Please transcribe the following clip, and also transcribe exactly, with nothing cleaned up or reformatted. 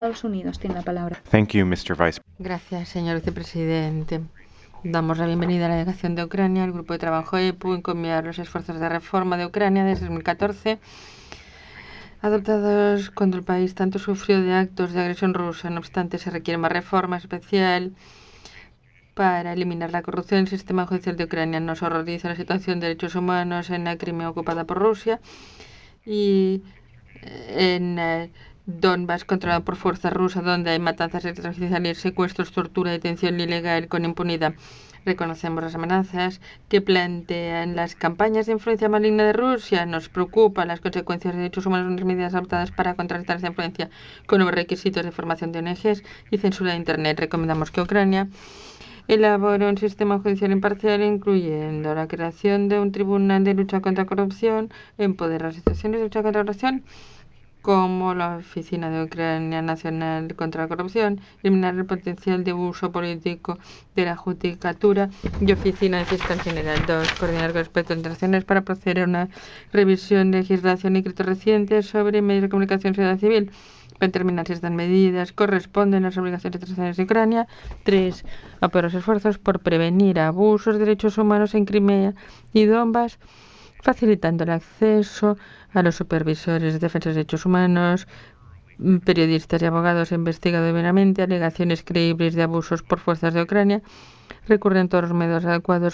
Estados Unidos tiene la palabra. Thank you, mister Vice. Gracias, señor vicepresidente. Damos la bienvenida a la delegación de Ucrania, al grupo de trabajo E P U, encomiar los esfuerzos de reforma de Ucrania desde dos mil catorce, adoptados cuando el país tanto sufrió de actos de agresión rusa. No obstante, se requiere más reforma especial para eliminar la corrupción del sistema judicial de Ucrania. Nos horroriza la situación de derechos humanos en la Crimea ocupada por Rusia y en eh, Donbass, controlado por fuerzas rusas, donde hay matanzas extrajudiciales, secuestros, tortura, detención ilegal con impunidad. Reconocemos las amenazas que plantean las campañas de influencia maligna de Rusia. Nos preocupan las consecuencias de derechos humanos en las medidas adoptadas para contrarrestar esta influencia con nuevos requisitos de formación de O N Ges y censura de Internet. Recomendamos que Ucrania elabore un sistema judicial imparcial, incluyendo la creación de un tribunal de lucha contra la corrupción, empoderar las instituciones de lucha contra la corrupción, como la Oficina de Ucrania Nacional contra la Corrupción, eliminar el potencial de uso político de la judicatura y Oficina de Fiscal General. Dos, coordinar con aspectos internacionales para proceder a una revisión de legislación y decretos recientes sobre medios de comunicación y sociedad civil, para determinar si estas medidas corresponden a las obligaciones internacionales de Ucrania. Tres, apoyar los esfuerzos por prevenir abusos de derechos humanos en Crimea y Donbass, facilitando el acceso a los supervisores de defensa de derechos humanos, periodistas y abogados investigados debidamente alegaciones creíbles de abusos por fuerzas de Ucrania, recurren todos los medios adecuados